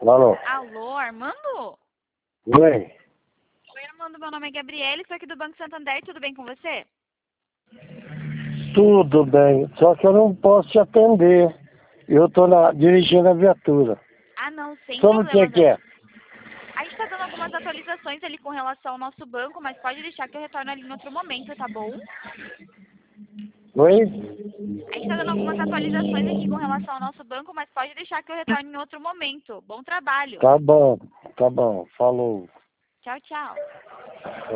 Alô? Alô, Armando? Oi? Oi, Armando, meu nome é Gabriele, sou aqui do Banco Santander, tudo bem com você? Tudo bem, só que eu não posso te atender. Eu tô dirigindo a viatura. Ah, não, sem Sobre o problemas. que é? A gente tá dando algumas atualizações ali com relação ao nosso banco, mas pode deixar que eu retorno ali em outro momento, tá bom? Oi? A gente tá dando algumas atualizações aqui com relação ao nosso banco, mas pode deixar que eu retorne em outro momento. Bom trabalho. Tá bom, falou. Tchau, tchau.